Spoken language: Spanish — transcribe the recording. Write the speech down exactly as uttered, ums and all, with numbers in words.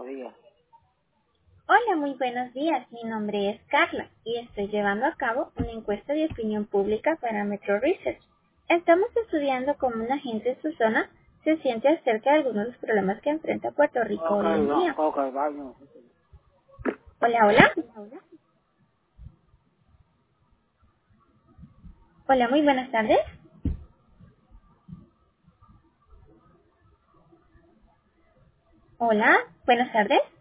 buenos días. Hola, muy buenos días. Mi nombre es Carla y estoy llevando a cabo una encuesta de opinión pública para Metro Research. Estamos estudiando cómo una gente en su zona se siente acerca de algunos de los problemas que enfrenta Puerto Rico Ok, hoy en no, día. ok, vaya. Hola, hola. Hola, muy buenas tardes. Hola, buenas tardes.